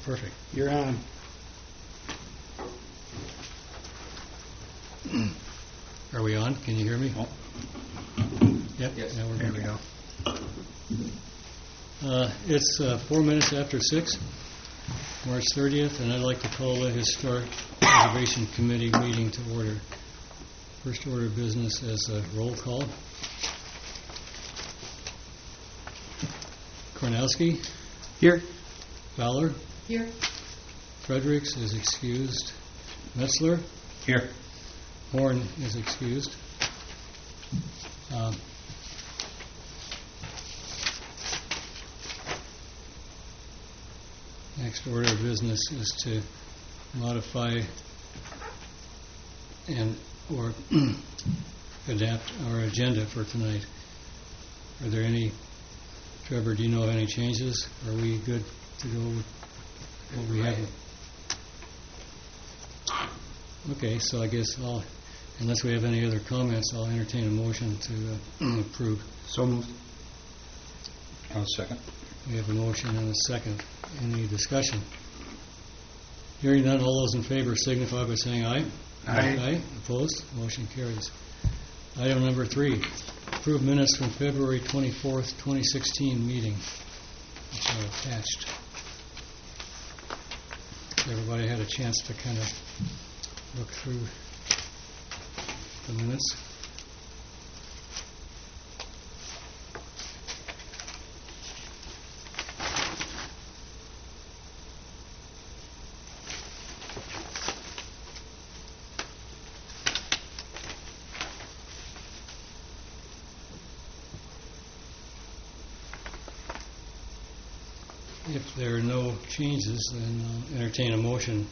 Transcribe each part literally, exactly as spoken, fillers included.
perfect. You're on. Are we on? Can you hear me? Oh. Yep. Yes. Now we're There good. we go. Uh, It's uh, four minutes after six, March thirtieth, and I'd like to call the Historic Preservation Committee meeting to order. First order of business as a roll call. Kornowski, Here. Fowler, Here. Fredericks is excused, Metzler, Here. Horn is excused. Um, Next order of business is to modify and or adapt our agenda for tonight. Are there any, Trevor, do you know of any changes? Are we good to go with what we have? Okay, so I guess I'll, unless we have any other comments, I'll entertain a motion to uh, approve. So moved. I'll second. We have a motion and a second. Any discussion? Hearing none, all those in favor signify by saying aye. Aye. Aye. Opposed? Motion carries. Item number three, approve minutes from February twenty-fourth, twenty sixteen meeting, which are attached. Everybody had a chance to kind of look through the minutes. If there are no changes, then I'll entertain a motion.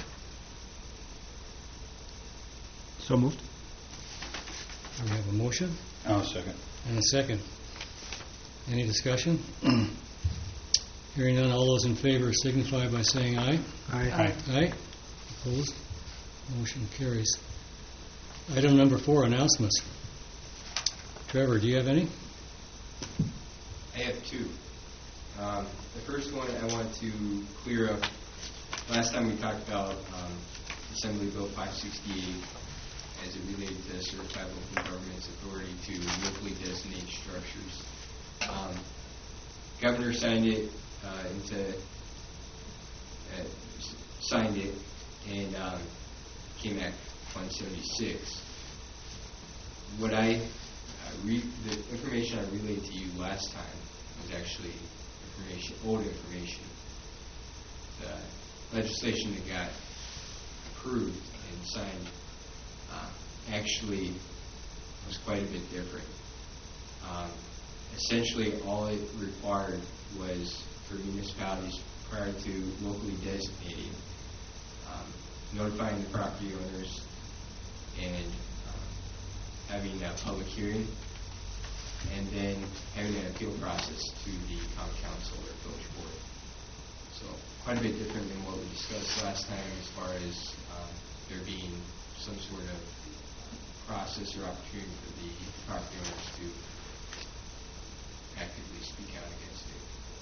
So moved. We have a motion I'll second. and a second. Any discussion? Hearing none, all those in favor signify by saying aye. Aye. Aye. Opposed? Motion carries. Item number four, announcements. Trevor, do you have any? I have two. Um, the first one I want to clear up. Last time we talked about um, Assembly Bill five sixty-eight as it related to certified local government's authority to locally designate structures. Um, Governor signed it uh, into uh, s- signed it and um, came Act one seventy-six. What I uh, re- the information I relayed to you last time was actually information, old information. The legislation that got approved and signed uh, actually was quite a bit different. Um, essentially, all it required was for municipalities prior to locally designating, um, notifying the property owners and um, having a public hearing, and then having an appeal process to the common council or village board. So quite a bit different than what we discussed last time as far as um, there being some sort of process or opportunity for the property owners to actively speak out against it.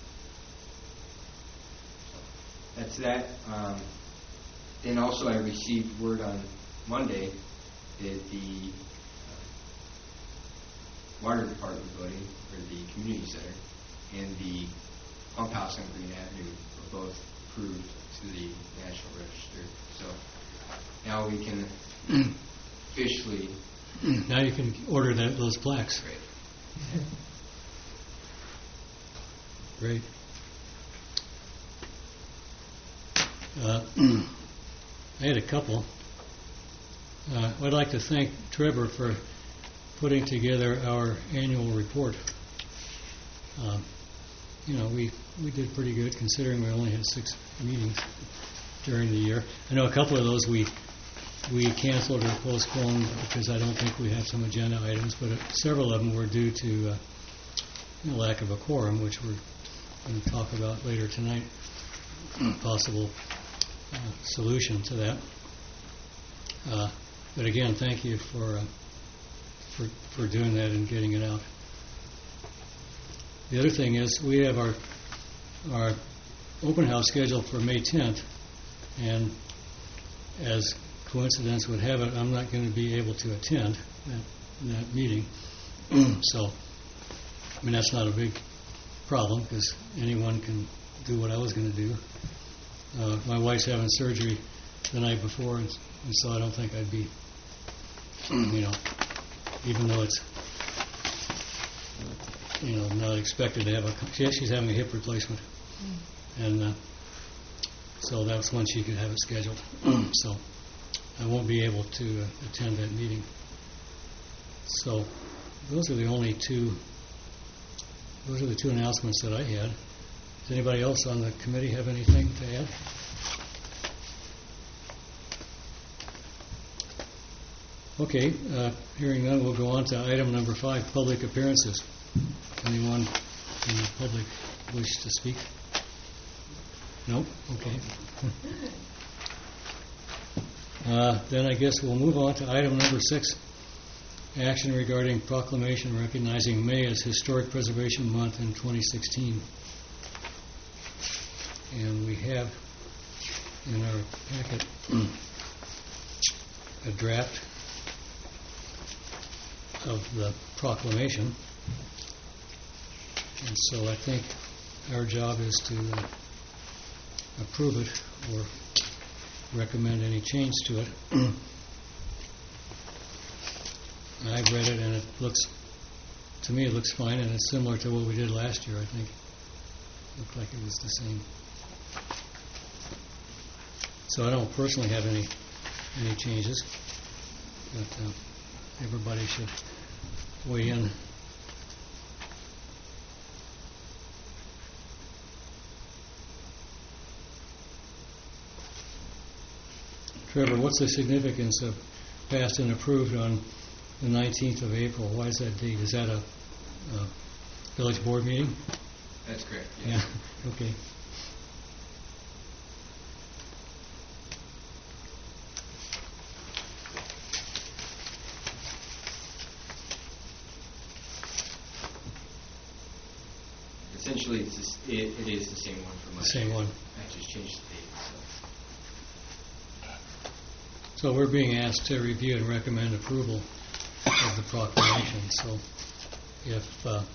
So that's that. Um, then also I received word on Monday that the Water Department building, or the community center, and the pump house on Green Avenue were both approved to the National Register. So now we can officially. Now you can order that, those plaques. Great. Great. Uh, I had a couple. Uh, I'd like to thank Trevor for putting together our annual report. Um, you know, we, we did pretty good considering we only had six meetings during the year. I know a couple of those we we canceled or postponed because I don't think we have some agenda items, but uh, several of them were due to uh, you know, lack of a quorum, which we're going to talk about later tonight, possible uh, solution to that. Uh, but again, thank you for, uh, for for doing that and getting it out. The other thing is we have our our open house scheduled for May tenth, and as coincidence would have it, I'm not going to be able to attend that, that meeting. So, I mean, that's not a big problem because anyone can do what I was going to do. Uh, my wife's having surgery the night before, and, and so I don't think I'd be, you know, even though it's, you know, not expected to have a, she, she's having a hip replacement. And uh, so that's when she could have it scheduled. So I won't be able to uh, attend that meeting. So those are the only two, those are the two announcements that I had. Does anybody else on the committee have anything to add? Okay, uh, hearing none, we'll go on to item number five, public appearances. Anyone in the public wish to speak? No? Okay. uh, then I guess we'll move on to item number six, action regarding proclamation recognizing May as Historic Preservation Month in twenty sixteen. And we have in our packet a draft of the proclamation. And so I think our job is to uh, approve it or recommend any change to it. I've read it and it looks, to me it looks fine, and it's similar to what we did last year, I think. It looked like it was the same. So I don't personally have any any changes, but uh, everybody should weigh in. Trevor, what's the significance of passed and approved on the nineteenth of April? Why is that date? Is that a, a village board meeting? That's correct. Yeah. Yeah. Okay. Essentially, it's this, it, it is the same one from The last same year. one. I just changed the date. So. So we're being asked to review and recommend approval of the proclamation. So if uh,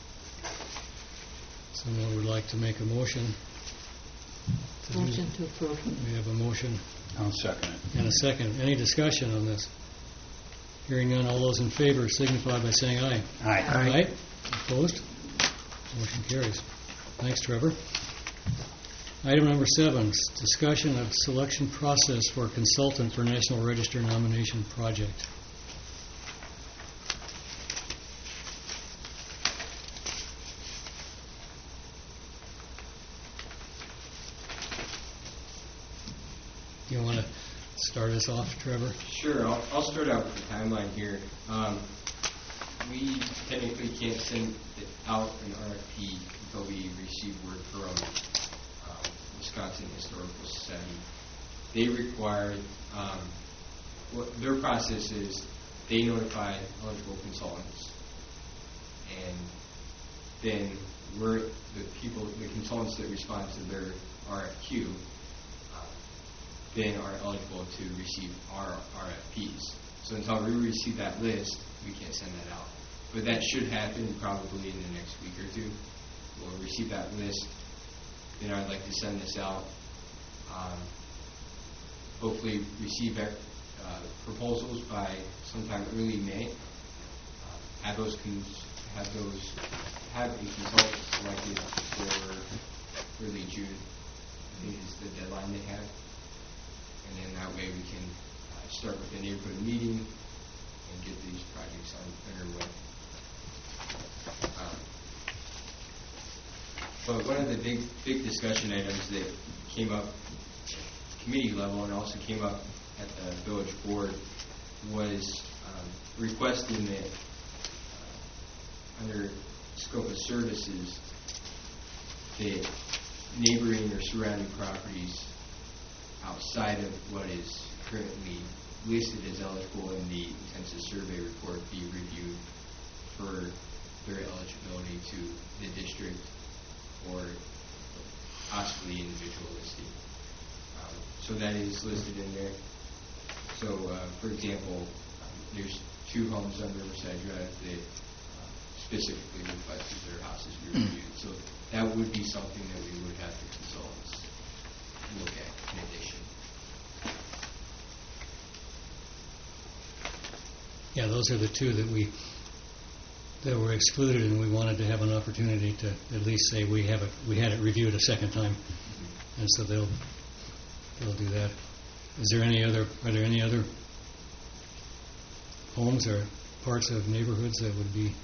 someone would like to make a motion. To do- Motion to approve. We have a motion I'll second it. and a second. Any discussion on this? Hearing none, all those in favor signify by saying aye. Aye. Aye. Opposed? Motion carries. Thanks, Trevor. Item number seven, s- discussion of selection process for consultant for National Register nomination project. You want to start us off, Trevor? Sure, I'll, I'll start out with the timeline here. Um, we technically can't send it out an R F P until we receive word from um, Wisconsin Historical Society. They require, um, what their process is, they notify eligible consultants, and then we're the people, the consultants that respond to their R F Q, uh, then are eligible to receive our R F Ps. So until we receive that list, we can't send that out. But that should happen probably in the next week or two. We'll receive that list. Then I'd like to send this out. Um, hopefully receive uh, proposals by sometime early May. Uh, have those cons- have those have a consultant selected for early June. I think is the deadline they have. And then that way we can uh, start with the neighborhood meeting and get these projects on underway. Um, but one of the big big discussion items that came up at committee level and also came up at the village board was um, requesting that uh, under scope of services that neighboring or surrounding properties outside of what is currently listed as eligible in the intensive survey report be reviewed for their eligibility to the district or possibly individual listing. Um, so that is listed in there. So, uh, for example, um, there's two homes on Riverside Drive that uh, specifically requested their houses be reviewed. So that would be something that we would have the consultants look at in addition. Yeah, those are the two that we, that were excluded, and we wanted to have an opportunity to at least say we have it, we had it reviewed a second time, and so they'll, they'll do that. Is there any other, are there any other homes or parts of neighborhoods that would be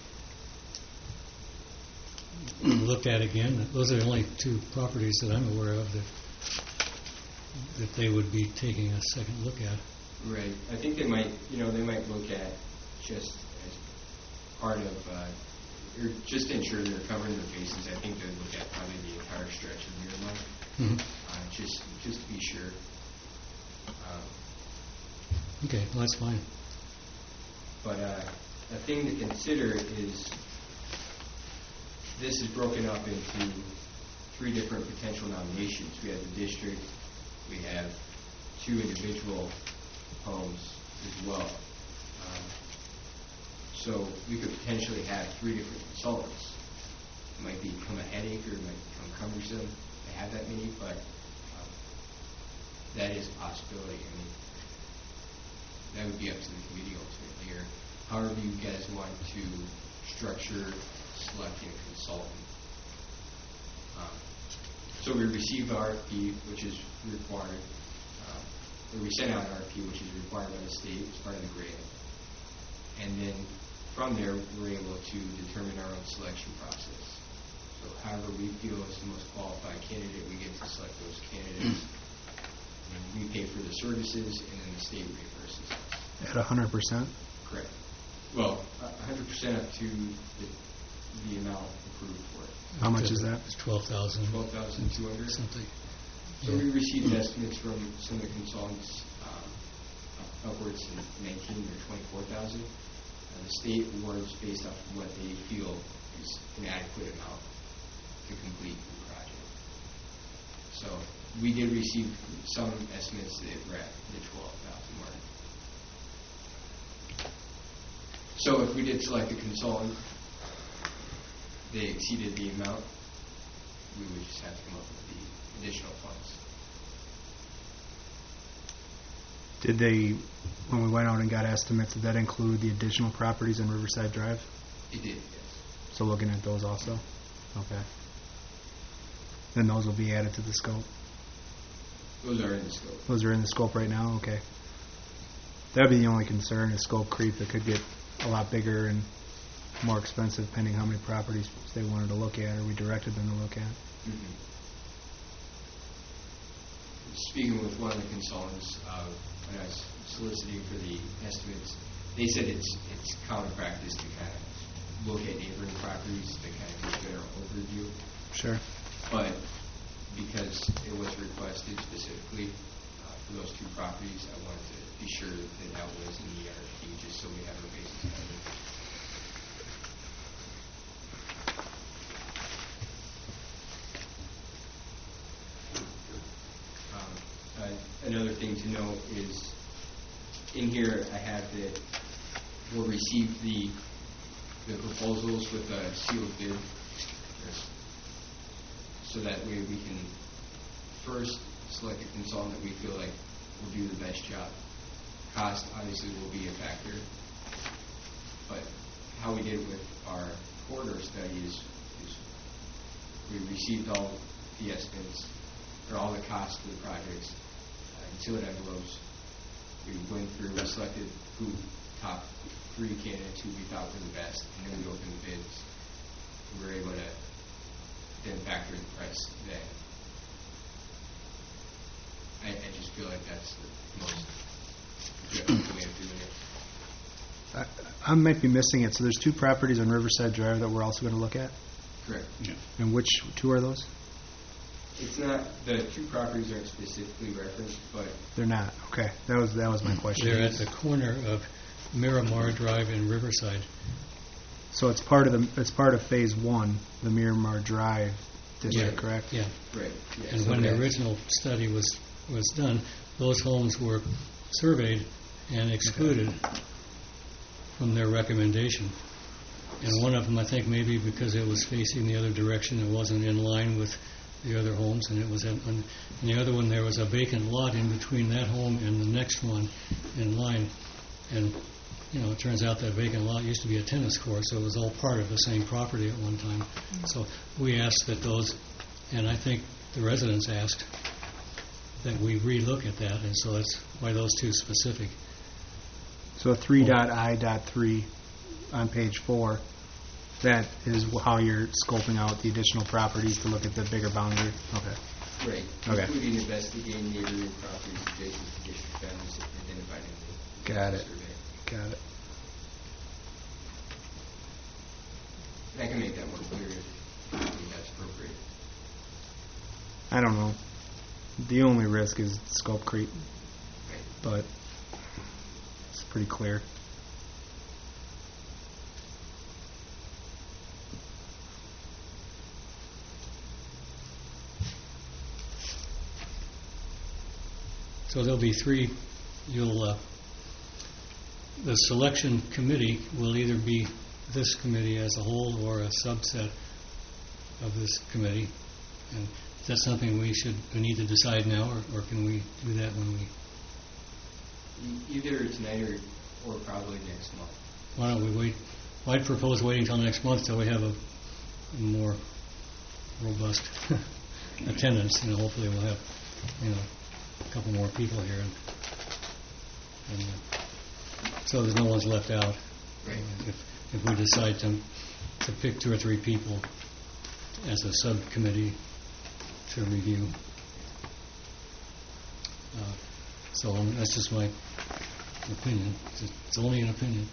looked at again? Those are the only two properties that I'm aware of that, that they would be taking a second look at. Right. I think they might, you know, they might look at just as part of, uh, or just to ensure they're covering their bases. I think they'd look at probably the entire stretch of Miramar, Mm-hmm. uh, just just to be sure. Um, Okay, well, that's fine. but uh, a thing to consider is this is broken up into three different potential nominations. We have the district, we have two individual homes as well. Um, so we could potentially have three different consultants. It might become a headache or it might become cumbersome to have that many, but um, that is a possibility. I mean, that would be up to the committee ultimately, or however you guys want to structure selecting a consultant. Um, so we received the R F P, which is required. Uh, or we sent out an R F P, which is required by the state as part of the grant. And then from there, we're able to determine our own selection process. So however we feel is the most qualified candidate, we get to select those candidates. And we pay for the services, and then the state reimburses us. At one hundred percent? Correct. Well, one hundred percent up to the, the amount approved for it. How much is that? It's twelve thousand. twelve thousand two hundred. Something. So we received estimates from some of the consultants um, upwards in nineteen or twenty-four thousand. Uh, the state awards based off of what they feel is an adequate amount to complete the project. So we did receive some estimates that were at the twelve thousand mark. So if we did select a consultant, they exceeded the amount, we would just have to come up with the additional funds. Did they, when we went out and got estimates, did that include the additional properties in Riverside Drive? It did, yes. So looking at those also? Okay. Then those will be added to the scope? Those are in the scope. Those are in the scope right now? Okay. That would be the only concern, is scope creep. It could get a lot bigger and more expensive depending how many properties they wanted to look at or we directed them to look at. Mm-hmm. Speaking with one of the consultants, uh, when I was soliciting for the estimates, they said it's it's common practice to kind of look at neighboring properties to kind of get a better overview. Sure. But because it was requested specifically uh, for those two properties, I wanted to be sure that that was in the R F P, just so we have our bases covered. Um, uh, another thing to note is in here I have that we'll receive the the proposals with a sealed bid, so that way we can first select a consultant that we feel like will do the best job. Cost obviously will be a factor, but how we did with our corridor study is, is we received all the estimates, or all the costs for the projects, uh, in sealed envelopes. We went through, we selected who top three candidates who we thought were the best, and then we opened the bids. We were able to then factor the price then. I, I just feel like that's the most objective way of doing it. I, I might be missing it. So there's two properties on Riverside Drive that we're also going to look at? Correct. Yeah. And which two are those? It's not, the two properties aren't specifically referenced, but They're not. Okay. That was that was my question. They're at the corner of Miramar Drive and Riverside. So it's part of the it's part of phase one, the Miramar Drive district, Yeah. correct? Yeah. Right. Yes. And when the Okay. original study was, was done, those homes were surveyed and excluded from their recommendation. And one of them, I think maybe because it was facing the other direction, it wasn't in line with the other homes, and it was, in, and the other one, there was a vacant lot in between that home and the next one in line. And, you know, it turns out that vacant lot used to be a tennis court, so it was all part of the same property at one time. So we asked that those, and I think the residents asked that we relook at that, and so that's why those two specific. So three dot I dot three on page four, that is how you're scoping out the additional properties to look at the bigger boundary? Okay. Right. Okay. Including investigating neighboring properties adjacent to district boundaries identified in the Got it. survey. Got it. And I can make that more clear if you think that's appropriate. I don't know. The only risk is scope creep, Right. but it's pretty clear. So there'll be three, you'll, uh, the selection committee will either be this committee as a whole or a subset of this committee. And is that something we should, we need to decide now, or, or can we do that when we, E- Either tonight or, or probably next month. why don't we wait? Well, I'd propose waiting until next month till we have a, a more robust attendance. You know, hopefully we'll have, you know, a couple more people here, and, and uh, so there's no one's left out. Right. If if we decide to to pick two or three people as a subcommittee to review, uh, so um, that's just my opinion. It's, it's only an opinion.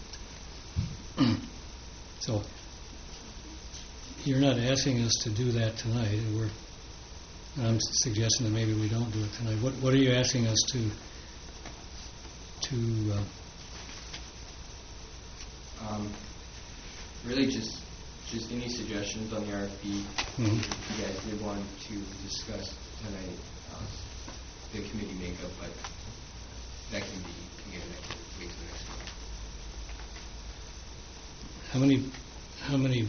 So you're not asking us to do that tonight, and we're. And I'm suggesting that maybe we don't do it tonight. What What are you asking us to to uh, Um, really just, just any suggestions on the R F P. Mhm. If you guys did want to discuss tonight, uh, the committee makeup, but that can be, again, next week to next month. how many how many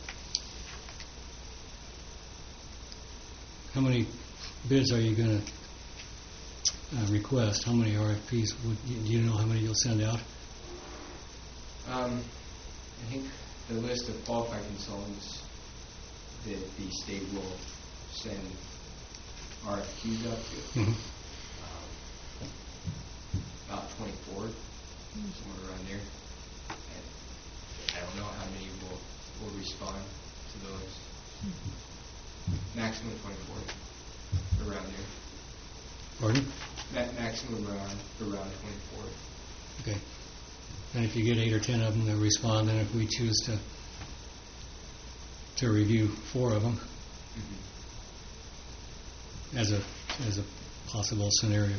how many bids are you going to uh, request? How many R F Ps would you, do you know how many you'll send out? Um, I think the list of qualified consultants that the state will send R F Qs out to, Mm-hmm. um, about twenty-four, somewhere around there. And I don't know how many will, will respond to those. Maximum twenty-four, around there. Pardon? Ma- maximum around, around twenty-four. Okay. And if you get eight or ten of them that respond, then if we choose to to review four of them Mm-hmm. as a as a possible scenario.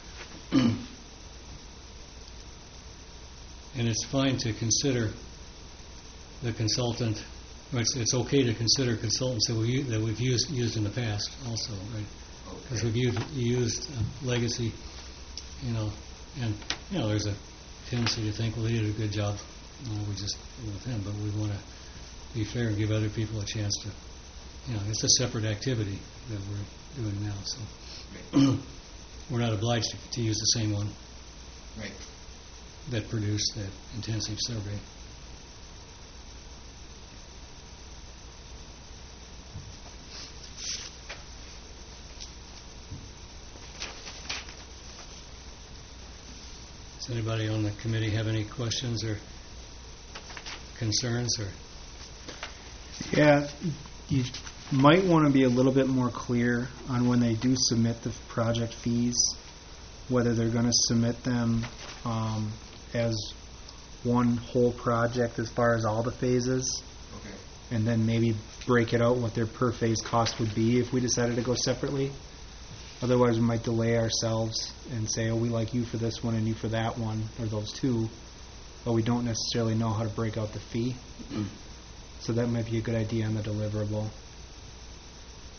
And it's fine to consider the consultant, or it's, it's okay to consider consultants that we that we've used used in the past also, right? Because we've used, used uh, Legacy, you know, and you know there's a tendency to think, well, they did a good job, you know, we just go with them, but we want to be fair and give other people a chance to, you know, it's a separate activity that we're doing now, so Right. we're not obliged to, to use the same one Right. that produced that intensive survey. Does anybody on the committee have any questions or concerns, or? Yeah, you might want to be a little bit more clear on when they do submit the project fees, whether they're going to submit them um, as one whole project as far as all the phases, Okay. and then maybe break it out what their per phase cost would be if we decided to go separately. Otherwise, we might delay ourselves and say, oh, we like you for this one and you for that one, or those two, but we don't necessarily know how to break out the fee. So that might be a good idea on the deliverable.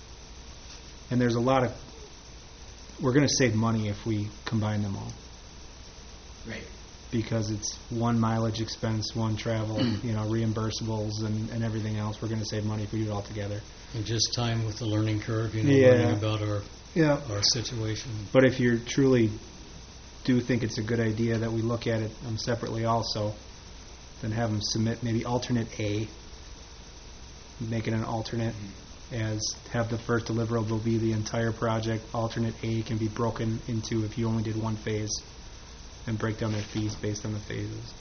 And there's a lot of, we're going to save money if we combine them all, Right. because it's one mileage expense, one travel, you know, reimbursables and, and everything else. We're going to save money if we do it all together. And just time with the learning curve, you know, Yeah. learning about our, Yeah. our situation. But if you truly do think it's a good idea that we look at it um, separately also, then have them submit maybe alternate A, make it an alternate, as have the first deliverable be the entire project. Alternate A can be broken into if you only did one phase, and break down their fees based on the phases.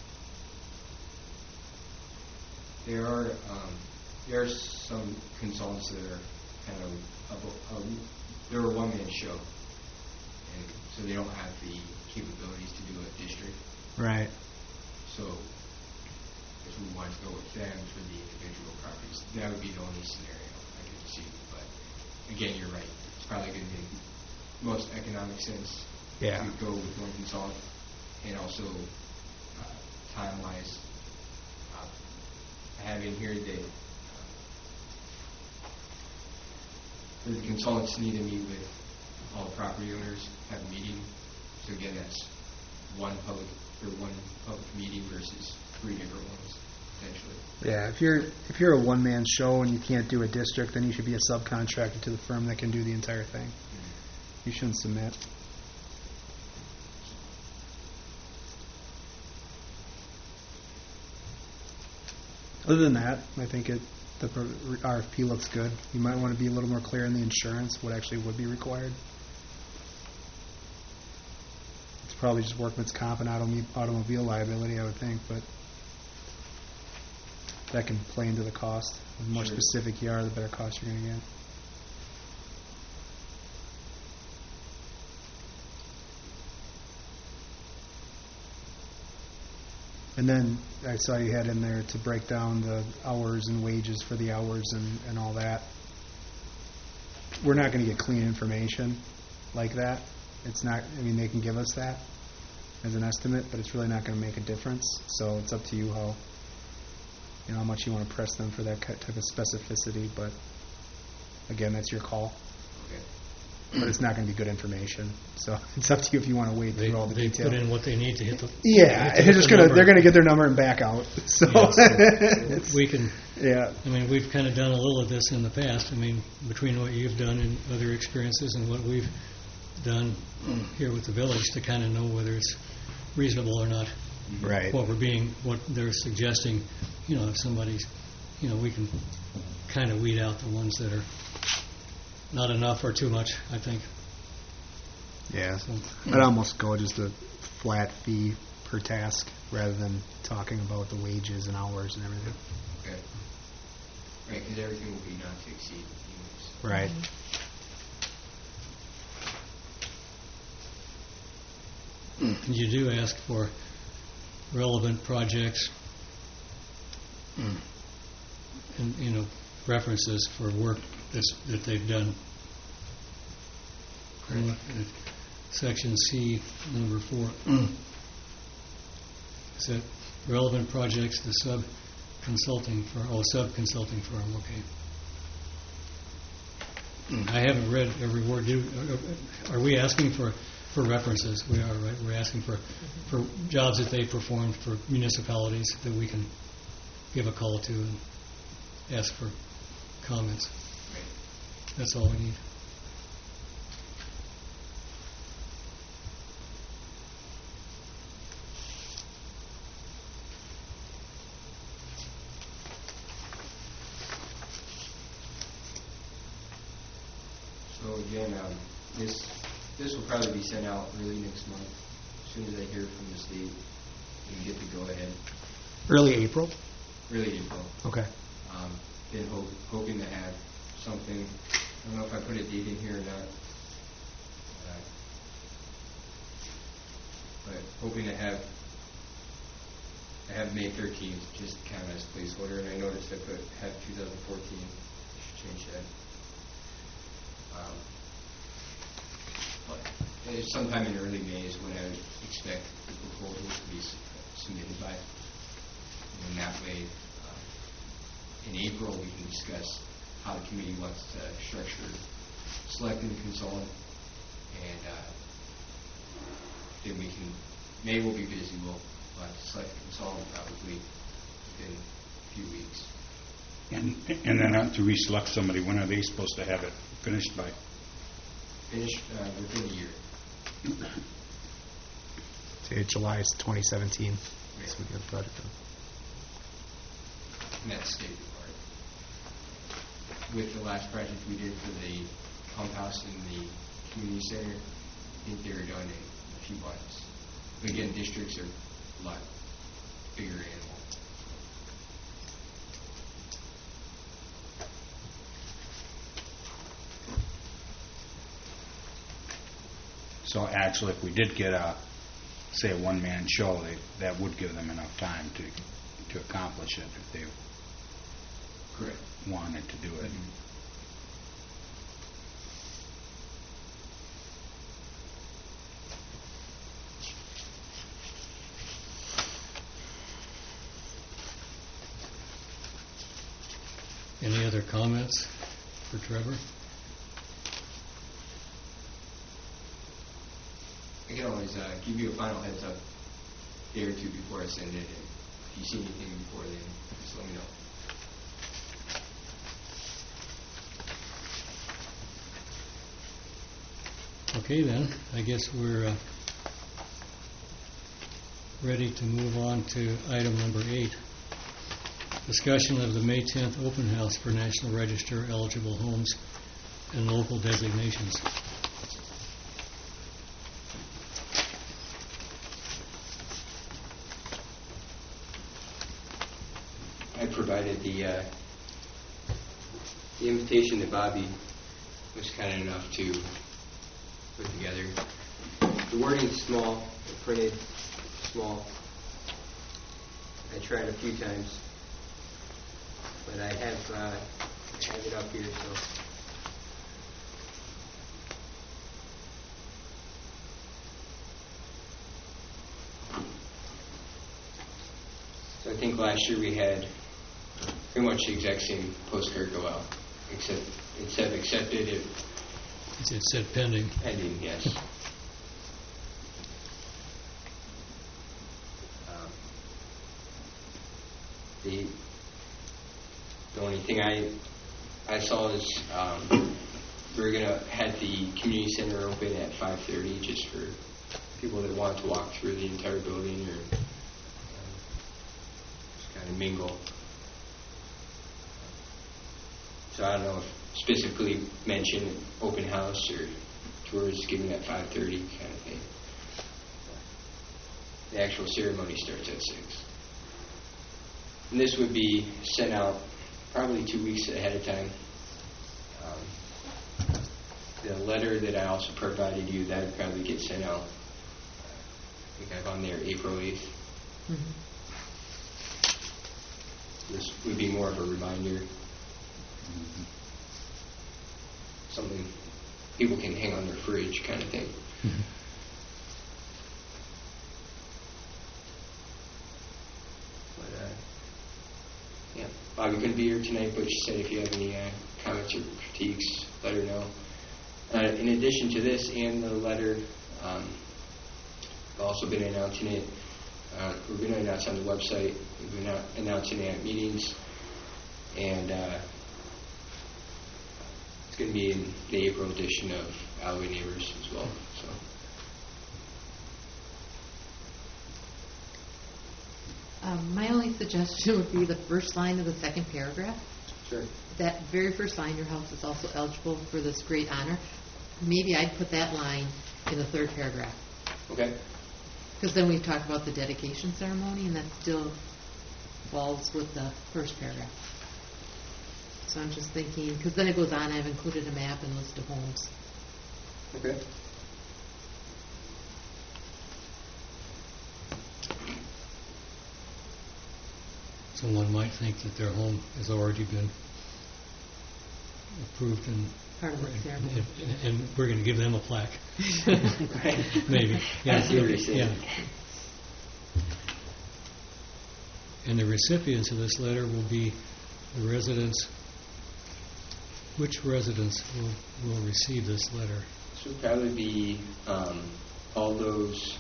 There are, um, there are some consultants that are kind of, abo- um, they're a one-man show, and so they don't have the capabilities to do a district. Right. So if we want to go with them for the individual properties, that would be the only scenario I could see. But again, you're right. It's probably going to make most economic sense Yeah. to go with one consultant, and also uh, time-wise, uh, I have in here that uh, the consultants need to meet with all the property owners, have a meeting. So again, that's one public or one public meeting versus three different ones potentially. Yeah. If you're if you're a one man show and you can't do a district, then you should be a subcontractor to the firm that can do the entire thing. You shouldn't submit. Other than that, I think it the R F P looks good. You might want to be a little more clear in the insurance, what actually would be required. It's probably just workman's comp and automo- automobile liability, I would think, but that can play into the cost. The more Sure. specific you are, the better cost you're going to get. And then I saw you had in there to break down the hours and wages for the hours and, and all that. We're not going to get clean information like that. It's not, I mean, they can give us that as an estimate, but it's really not going to make a difference. So it's up to you how, you know, how much you want to press them for that type of specificity. But again, that's your call. Okay. But it's not going to be good information. So it's up to you if you want to wade They, through all the they detail. put in what they need to hit the. Yeah, hit the- they're just the gonna number. they're gonna get their number and back out. So Yeah, so it's- we can, yeah, I mean, we've kind of done a little of this in the past. I mean, between what you've done and other experiences and what we've done here with the village to kind of know whether it's reasonable or not. right. What we're being, what they're suggesting, you know, if somebody's, you know, we can kind of weed out the ones that are not enough or too much, I think. Yeah, So, I'd almost go just a flat fee per task rather than talking about the wages and hours and everything. Okay. Right, because everything will be not to exceed units. Right. you do ask for relevant projects and, you know, references for work that's, that they've done. Uh, Section C, number four. Is that relevant projects, the sub-consulting firm, oh, sub-consulting firm, okay. I haven't read every word. Do, are, are we asking for, for references? We are, right? We're asking for, for jobs that they performed for municipalities that we can give a call to and ask for comments. Right. That's all we need. So again, um, this this will probably be sent out early next month. As soon as I hear from the state and get the go-ahead, Early April? early April. Okay. Um, been ho- hoping to have something. I don't know if I put a date in here or not, uh, but hoping to have. I have May thirteenth just kind of as placeholder, and I noticed I put have two thousand fourteen. Should change that. Um, but uh, sometime in early May is when I would expect the proposals to be su- submitted by. And that way, uh, in April, we can discuss how the committee wants to structure selecting the consultant, and uh, then we can, May will be busy, we'll have to select the consultant probably within a few weeks. And, and then have to reselect somebody. When are they supposed to have it finished by? Finished uh, within a year. Say July twenty seventeen. That's when we get the project done. And that's state required. With the last project we did for the pump house in the community center, I think they were done in a few months. But again, districts are a lot bigger animal. So actually, if we did get a, say, a one-man show, they, that would give them enough time to to accomplish it if they Correct. wanted to do it. Mhm. Any other comments for Trevor? I can always uh, give you a final heads up a day or two before I send it, and if you see anything before then, just let me know. Okay then, I guess we're uh, ready to move on to item number eight. Discussion of the May tenth open house for National Register eligible homes and local designations. I provided the uh, the invitation that Bobby was kind enough to put together. The wording's small, the printed small. I tried a few times, but I have uh, have it up here. So so I think last year we had pretty much the exact same postcard go out, except it said accepted, it It said pending. pending, yes. Um, the the only thing I I saw is um, we're gonna have the community center open at five thirty, just for people that want to walk through the entire building or um, just kind of mingle. So I don't know if specifically mention open house or tours given at five thirty kind of thing. The actual ceremony starts at six. And this would be sent out probably two weeks ahead of time. Um, the letter that I also provided you, that would probably get sent out, I think I have on there April eighth. Mm-hmm. This would be more of a reminder. Mhm. Something people can hang on their fridge kind of thing. Mhm. But, uh, yeah, Bobby couldn't be here tonight, but she said if you have any uh, comments or critiques, let her know. Uh, in addition to this and the letter, um, I've also been announcing it. Uh, we're going to announce on the website. We've been out- announcing it at meetings. And uh, it's going to be in the April edition of Alloway Neighbors as well. So. Um, my only suggestion would be the first line of the second paragraph. Sure. That very first line, your house is also eligible for this great honor. Maybe I'd put that line in the third paragraph. Okay. Because then we've talked about the dedication ceremony, and that still falls with the first paragraph. So I'm just thinking, because then it goes on, I've included a map and list of homes. Okay. Someone might think that their home has already been approved and Part of the and, ceremony. and, and we're going to give them a plaque. Right. Maybe. I see what you're saying. Yeah. And the recipients of this letter will be the residents which residents will, will receive this letter? This would probably be um, all those.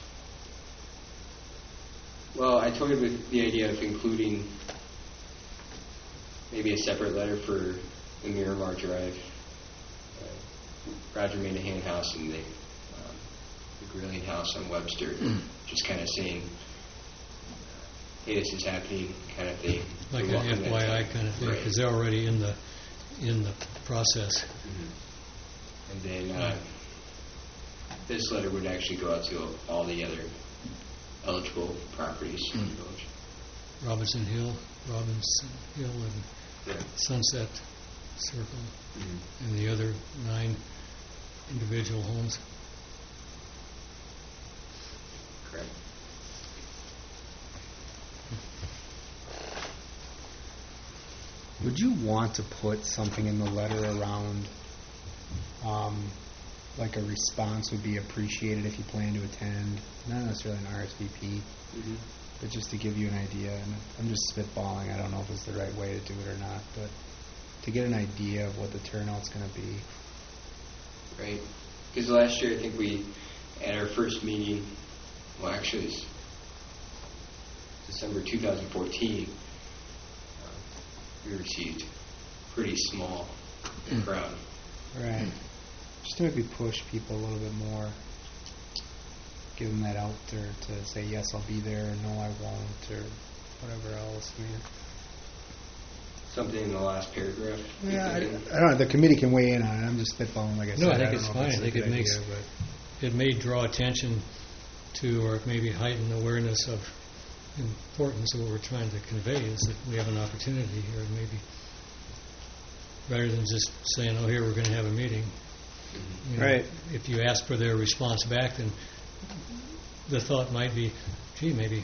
Well, I toyed with the idea of including maybe a separate letter for the Miramar Drive, uh, Roger Minahan House, and the, um, the Grilling House on Webster, just kind of saying, hey, this is happening, kind of thing. Like We're an welcome F Y I that- kind of thing, Right. because they're already in the, in the process. Mhm. And then uh, this letter would actually go out to all the other eligible properties in the village. Robinson Hill, Robinson Hill and Yeah. Sunset Circle, Mhm. and the other nine individual homes. Correct. Would you want to put something in the letter around, um, like a response would be appreciated if you plan to attend, not necessarily an R S V P, Mm-hmm. but just to give you an idea, and I'm just spitballing, I don't know if it's the right way to do it or not, but to get an idea of what the turnout's going to be. Right. Because last year, I think we, at our first meeting, well, actually, it's December two thousand fourteen, uh, we received pretty small crowd. Right. Just to maybe push people a little bit more, give them that out there to say, yes, I'll be there, or no, I won't, or whatever else. I mean, Something in the last paragraph. you're yeah, I, thinking? I don't know. The committee can weigh in on it. I'm just spitballing, like I said. No, I think don't it's know if fine. I a think good it makes, idea, but- it may draw attention to, or maybe heighten awareness of importance of what we're trying to convey, is that we have an opportunity here, and maybe rather than just saying, oh, here, we're going to have a meeting. Mhm. You know, Right. If you ask for their response back, then the thought might be, gee, maybe,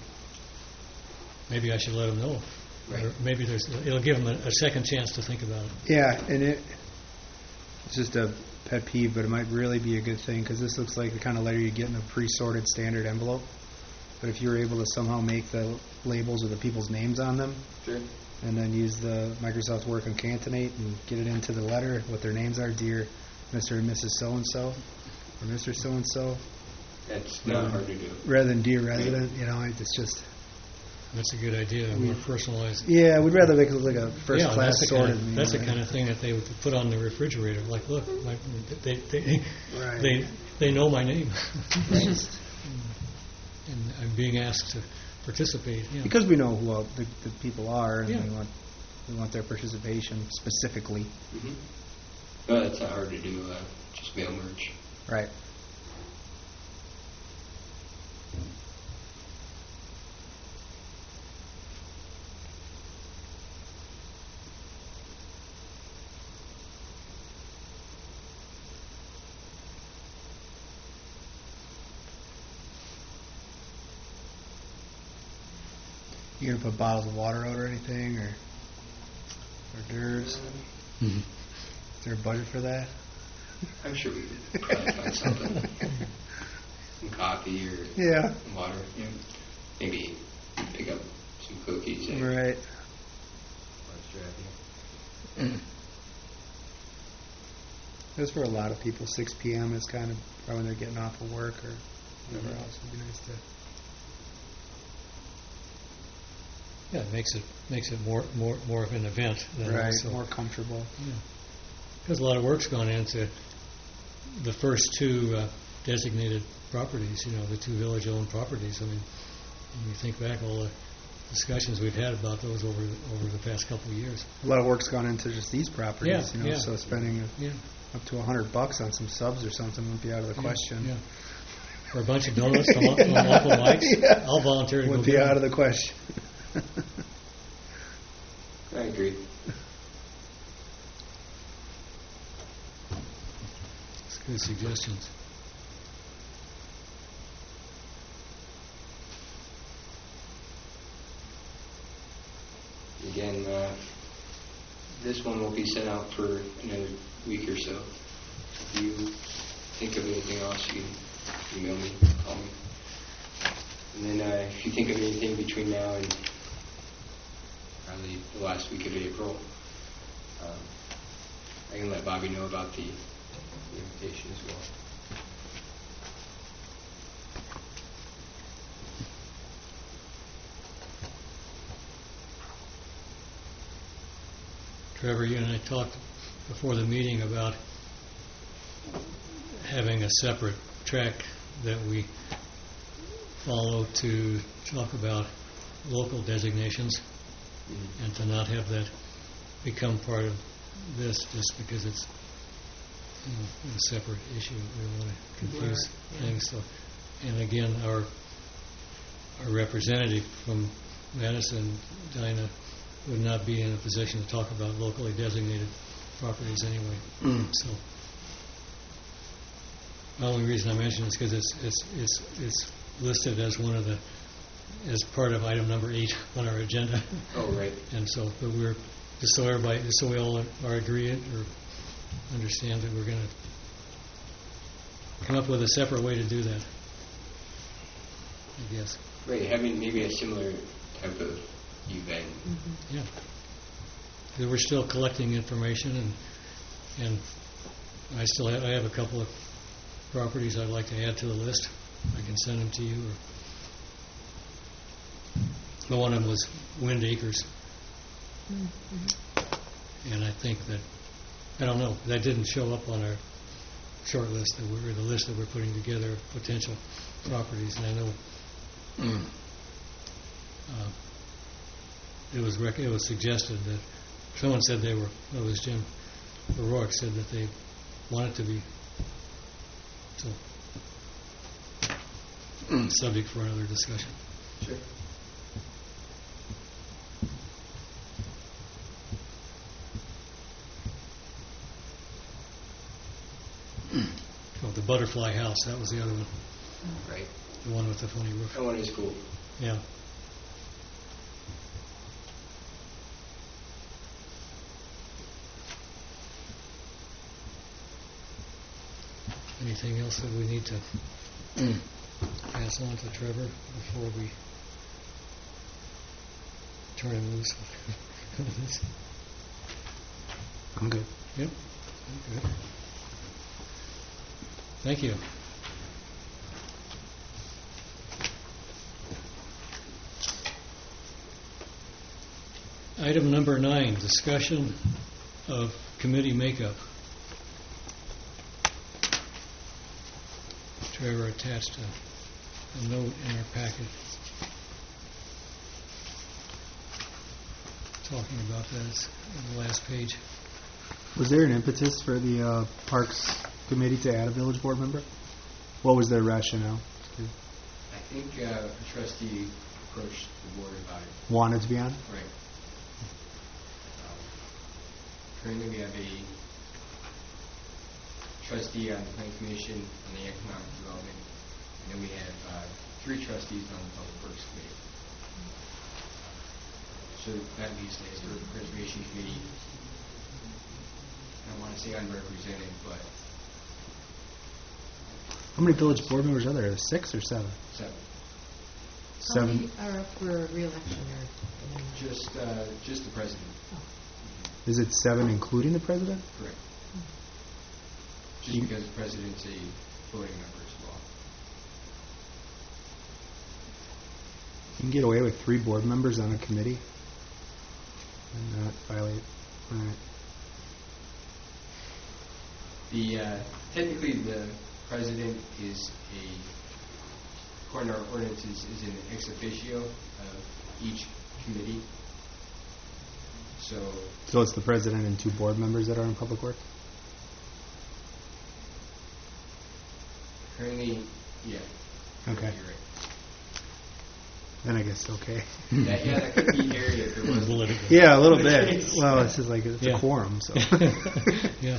maybe I should let them know. Right. Or maybe there's, it'll give them a, a second chance to think about it. Yeah, and it it's just a pet peeve, but it might really be a good thing, because this looks like the kind of letter you get in a pre-sorted standard envelope. But if you were able to somehow make the labels with the people's names on them, Sure. and then use the Microsoft Word concatenate and get it into the letter, what their names are, dear Mister and Missus So-and-so, or Mister So-and-so, That's not hard to do. rather than dear resident, you know, it's just, That's a good idea, more personalized. yeah, we'd rather make it look like a Yeah, first-class that's the kind sorted. of, you that's know, the kind of thing that they would put on the refrigerator. Like, look, my, they, they, Right. they, they know my name. Right. And I'm being asked to participate. Yeah. Because we know who all the, the people are, and Yeah. we want we want their participation specifically. Mm-hmm. No, that's not hard to do. Uh, just mail merge. Right. You gonna put bottles of water out or anything, or hors d'oeuvres? Mhm. Is there a budget for that? I'm sure we could probably find something. Some coffee or Yeah. water. Yeah. Maybe pick up some cookies. and Right. lunch drive, yeah. Because for a lot of people, six p.m. is kind of probably when they're getting off of work or whatever Mhm. else. It'd be nice to. Yeah, it makes it makes it more more more of an event. Than Right. also- More comfortable. Yeah. Because a lot of work's gone into the first two uh, designated properties. You know, the two village-owned properties. I mean, when you think back, all the discussions we've had about those over over the past couple of years. A lot of work's gone into just these properties. Yeah, You know, yeah. so spending Yeah. up to a hundred bucks on some subs or something wouldn't be out of the Yeah, question. Yeah. Or a bunch of donuts from Uncle Mike's. Yeah. I'll volunteer to go Would be get out them. of the question. I agree. It's good suggestions. Again, uh, this one will be sent out for another week or so. If you think of anything else, you can email me, call me. And then uh, if you think of anything between now and probably the last week of April, um, I can let Bobby know about the the invitation as well. Trevor, you and I talked before the meeting about having a separate track that we follow to talk about local designations, Mhm. and to not have that become part of this just because it's, you know, a separate issue. We don't want to confuse Right, yeah. things. So, and again, our our representative from Madison, Dinah, would not be in a position to talk about locally designated properties anyway. So, the only reason I mention it is because it's it's it's it's listed as one of the as part of item number eight on our agenda. Oh, right. And so, but we're, just so everybody, just so we all are agreeing or understand that we're going to come up with a separate way to do that, I guess. Right, having maybe a similar type of event. Mhm. Yeah. 'Cause we're still collecting information, and and I still have, I have a couple of properties I'd like to add to the list. I can send them to you. Or the one of them was Wind Acres. Mhm. And I think that, I don't know, that didn't show up on our short list, that we're, the list that we're putting together of potential properties, and I know uh, it was rec- it was suggested that, someone said they were, oh, it was Jim O'Rourke said that they wanted to be, so, subject for another discussion. Sure. Oh, the Butterfly House, that was the other one, Right. the one with the funny roof. That one is cool. Yeah. Anything else that we need to pass on to Trevor before we turn him loose? I'm good. Yep. Okay. Thank you. Item number nine, discussion of committee makeup. Trevor attached a, a note in our packet talking about that. It's on the last page. Was there an impetus for the uh, Parks Committee to add a village board member? What was their rationale? I think uh, a trustee approached the board about it. Wanted to be on? Right. Um, Currently, we have a trustee on the Plan Commission on the Economic Development, and then we have uh, three trustees on the Public Works Committee. So that leaves the Historic Preservation Committee, I don't want to say unrepresented, but How many village board members are there? Six or seven? seven. How Seven. many are up for re-election or? Just, uh, just the president. Is it seven including the president? Correct. Just You- because the president's a voting member as well. You can get away with three board members on a committee and not violate. All right. The, uh, technically, the president is a, according to our ordinances, is an ex officio of each committee. So, So it's the president and two board members that are in public works? currently, yeah. Okay. You're right. Then I guess okay. That, yeah, that could be hairy if it wasn't. Political. Yeah, a little bit. Well, it's just like it's Yeah. a quorum, so. Yeah.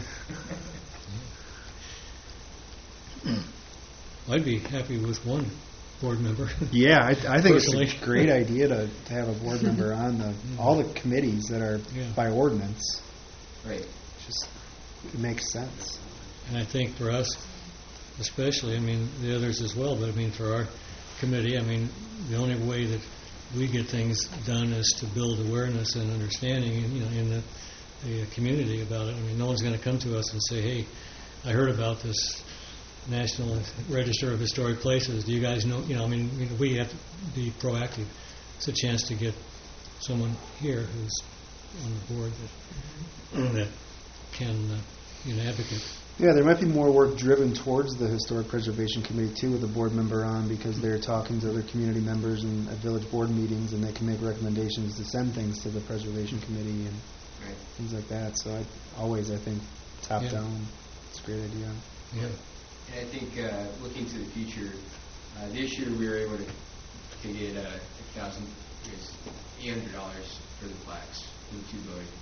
I'd be happy with one board member. Yeah, I, I think it's Personally. a great idea to, to have a board member on the all the committees that are Yeah. by ordinance. Right. Just it makes sense. And I think for us, especially, I mean, the others as well, but I mean, for our committee, I mean, the only way that we get things done is to build awareness and understanding, and, you know, in the the uh, community about it. I mean, no one's going to come to us and say, hey, I heard about this National Register of Historic Places. Do you guys know? You know, I mean, we- we have to be proactive. It's a chance to get someone here who's on the board that, that can uh, be an advocate. Yeah, there might be more work driven towards the Historic Preservation Committee too, with a board member on, because they're talking to other community members and at village board meetings, and they can make recommendations to send things to the Preservation Committee and Right. things like that. So I always, I think, top Yeah. down, it's a great idea. Yeah. And I think, uh, looking to the future, uh, this year we were able to, to get uh, a thousand, it was eight hundred dollars for the plaques for the two buildings.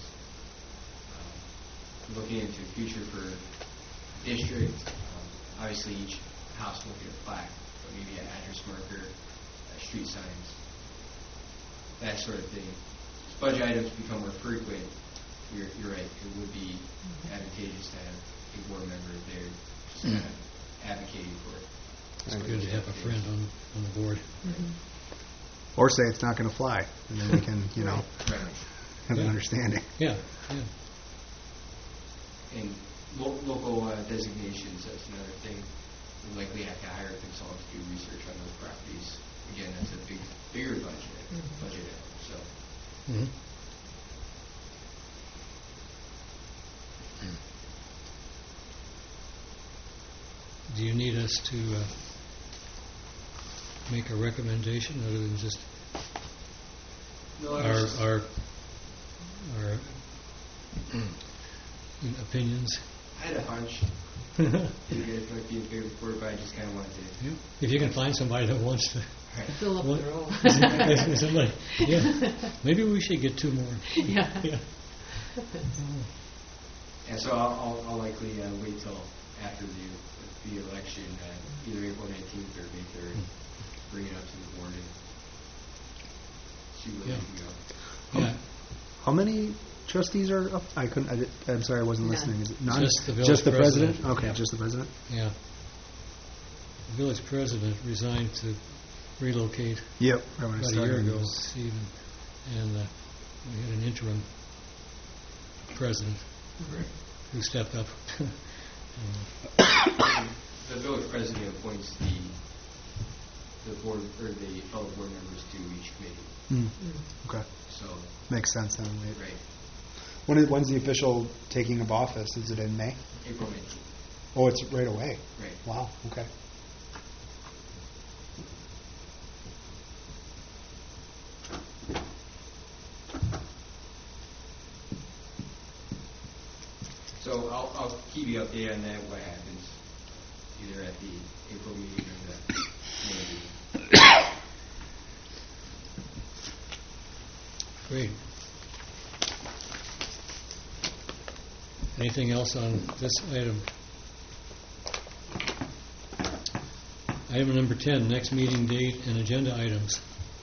Um, looking into the future for district, um, obviously each house won't get a plaque, but maybe an address marker, uh, street signs, that sort of thing. As budget items become more frequent, you're, you're right, it would be advantageous to have a board member there just kind of advocating for it. It's good to have a friend on, on the board. Or say it's not going to fly, and then we can, you know, Right. have an Yeah. understanding. Yeah, yeah. And lo- local uh, designations, that's another thing. We'll likely have to hire a consultant to do research on those properties. Again, that's a big, bigger budget, Mhm. budget item, so. Mhm. Do you need us to uh, make a recommendation other than just No, I our was just- our our opinions? I had a hunch Yeah. you guys might be in favor for it, but I just kind of wanted to. If you can find somebody that wants to. Right. Fill up What- the row. Somebody, yeah. Maybe we should get two more. Yeah. Yeah. And so I'll, I'll, I'll likely uh, wait till after the the election, uh, either April nineteenth or May third, bring it up to the board and see where Yeah. we can go. Yeah. How many trustees are up? I couldn't. I did, I'm sorry, I wasn't None. listening. Is it none? Just the village Just the president. president. Okay, Yeah. just the president. Yeah. The village president resigned to relocate Yep. Right when I about a started. year it ago, was- Stephen, and uh, we had an interim president Right. who stepped up. The village president appoints the the board or the fellow board members to each committee. Mm, Mm. okay, So, makes sense then. Right. right, When is, when's the official taking of office? Is it in May? April nineteenth. Oh, it's right away. Right. Wow. Okay. So I'll, I'll keep you updated on that, what happens, either at the April meeting or the May meeting. Great. Anything else on this item? Item number ten, next meeting date and agenda items.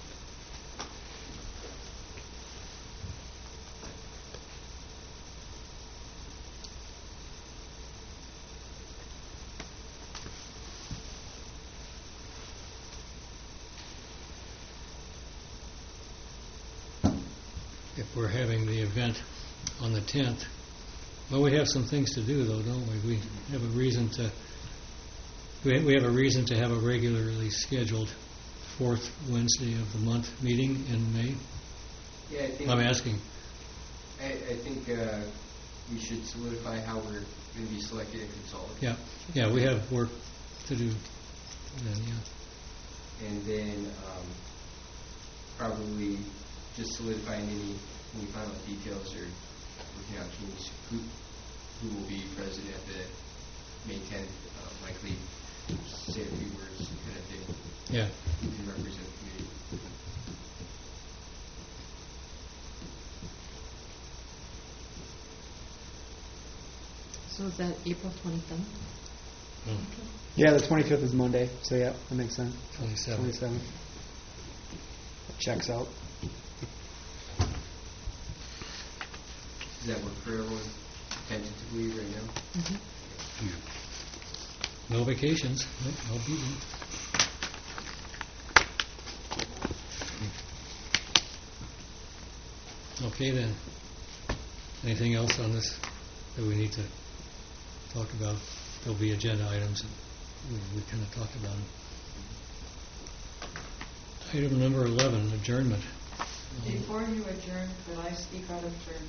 If we're having the event on the tenth, well, we have some things to do, though, don't we? We have a reason to, we we have a reason to have a regularly scheduled fourth Wednesday of the month meeting in May. Yeah, I think. I'm asking. I, I think uh, we should solidify how we're going to be selecting a consultant. Yeah, yeah, we have work to do then, yeah. And then um, probably just solidifying any, any final details or working out teams who, who will be present at the May tenth, uh, likely say a few words kind of thing, Yeah, who can represent the community. So is that April twenty-seventh? oh, Yeah, the twenty-fifth is Monday, so yeah, that makes sense. twenty-seven. twenty-seventh. Checks out. Does that work for everyone tentatively right now? Mm-hmm. No vacations. Nope, I'll be there. Okay then. Anything else on this that we need to talk about? There'll be agenda items, and we, we kind of talked about them. Item number eleven, adjournment. Before you adjourn, could I speak out of turn?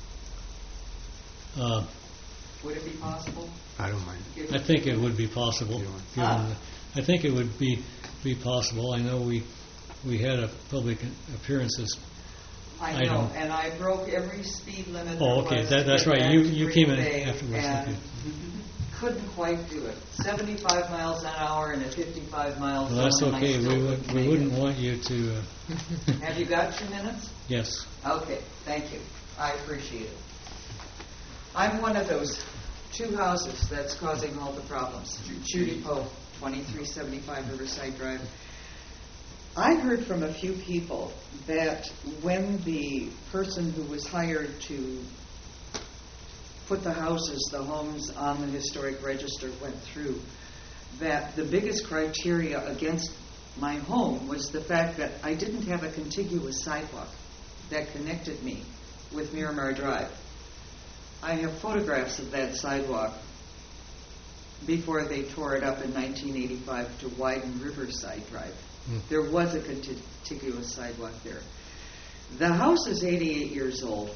Uh, Would it be possible? I don't mind. Given- I think it would be possible. You want- given Ah. the- I think it would be, be possible. I know we, we had a public appearances. I I know, don't- and I broke every speed limit there Oh, okay, was that- to that's get right. back You- to you Green came in Bay, afterwards, and okay. couldn't quite do it. seventy-five miles an hour in a fifty-five mile zone. Well, that's and I okay. still We would, couldn't we make wouldn't it. want you to, uh, Have you got two minutes? yes. Okay, thank you. I appreciate it. I'm one of those two houses that's causing all the problems. Judy Poe, twenty-three seventy-five Riverside Drive. I heard from a few people that when the person who was hired to put the houses, the homes on the historic register went through, that the biggest criteria against my home was the fact that I didn't have a contiguous sidewalk that connected me with Miramar Drive. I have photographs of that sidewalk before they tore it up in nineteen eighty-five to widen Riverside Drive. Hmm. There was a contiguous sidewalk there. The house is eighty-eight years old.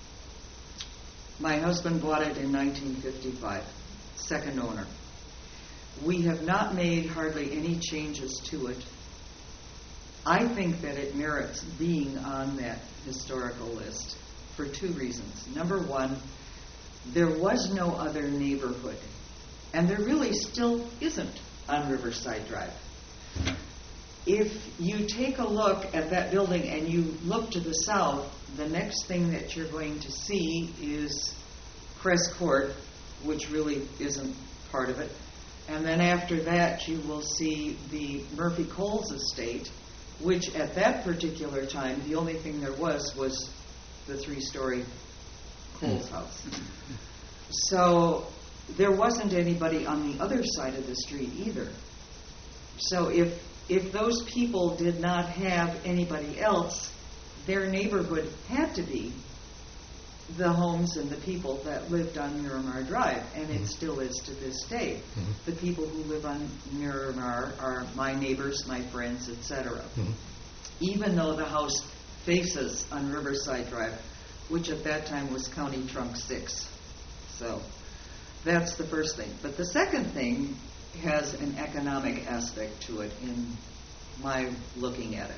My husband bought it in nineteen fifty-five, second owner. We have not made hardly any changes to it. I think that it merits being on that historical list for two reasons. Number one, there was no other neighborhood, and there really still isn't on Riverside Drive. If you take a look at that building and you look to the south, the next thing that you're going to see is Crest Court, which really isn't part of it. And then after that, you will see the Murphy Coles estate, which at that particular time, the only thing there was was the three-story Coles house. So there wasn't anybody on the other side of the street either. So if if those people did not have anybody else, their neighborhood had to be the homes and the people that lived on Miramar Drive, and it still is to this day. Mhm. The people who live on Miramar are my neighbors, my friends, et cetera. Mhm. Even though the house faces on Riverside Drive, which at that time was County Trunk six. So that's the first thing. But the second thing has an economic aspect to it in my looking at it.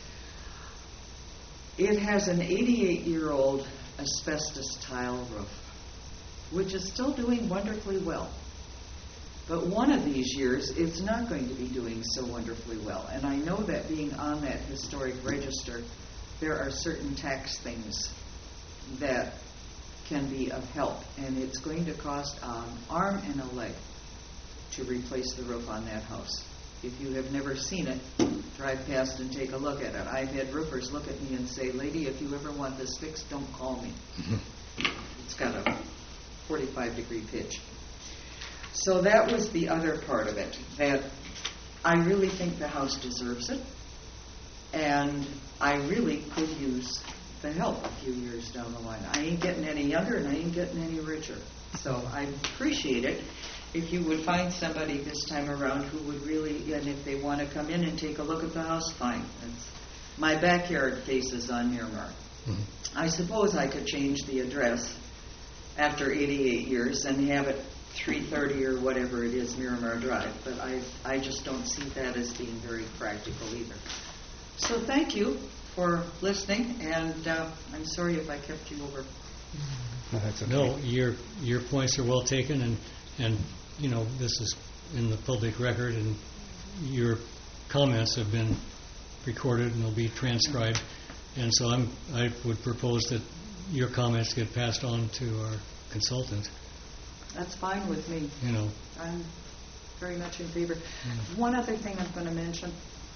It has an eighty-eight-year-old asbestos tile roof, which is still doing wonderfully well. But one of these years, it's not going to be doing so wonderfully well. And I know that being on that historic register, there are certain tax things that can be of help. And it's going to cost an arm and a leg to replace the roof on that house. If you have never seen it, drive past and take a look at it. I've had roofers look at me and say, "Lady, if you ever want this fixed, don't call me." It's got a forty-five degree pitch. So that was the other part of it, that I really think the house deserves it, and I really could use the help a few years down the line. I ain't getting any younger, and I ain't getting any richer. So I appreciate it. If you would find somebody this time around who would really, and if they want to come in and take a look at the house, fine. It's, my backyard faces on Miramar. Mhm. I suppose I could change the address after eighty-eight years and have it three thirty or whatever it is, Miramar Drive, but I, I just don't see that as being very practical either. So thank you for listening, and uh, I'm sorry if I kept you over. No, that's okay. No, your, your points are well taken, and, and, you know, this is in the public record, and your comments have been recorded and will be transcribed. And so I'm, I would propose that your comments get passed on to our consultant, That's fine with me. you know. I'm very much in favor. Mm. One other thing I'm going to mention.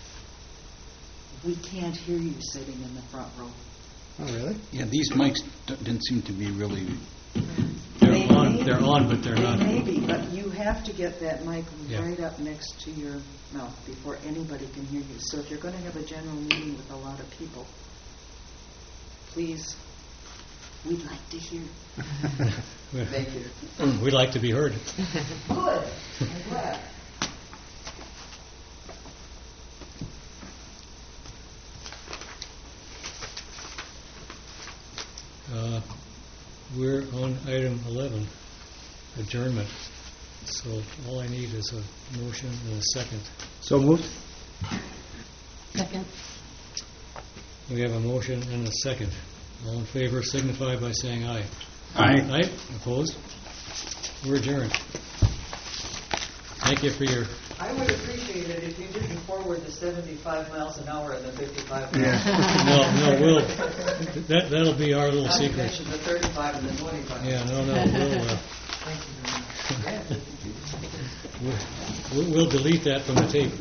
We can't hear you sitting in the front row. Oh, really? Yeah, these mics d- didn't seem to be really, They're They on, may they're be. on, but they're They not. may be, but you have to get that mic Yeah. right up next to your mouth before anybody can hear you. So if you're going to have a general meeting with a lot of people, please We'd like to hear. Thank you. We'd like to be heard. Good. I'm glad. Uh, We're on item eleven, adjournment. So all I need is a motion and a second. So moved? Second. We have a motion and a second. All in favor signify by saying aye. Aye. Aye, opposed? We're adjourned. Thank you for your, I would appreciate it if you didn't forward the seventy-five miles an hour and the fifty-five miles. Yeah. no, no, we'll, that, that'll be our little Not to secret. mention the thirty-five and the twenty-five. Yeah, no, no, we'll, uh, Thank you very much. Yeah. we'll, we'll delete that from the tape.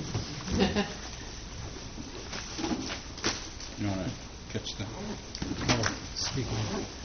You want to catch the... Oh, speaking of...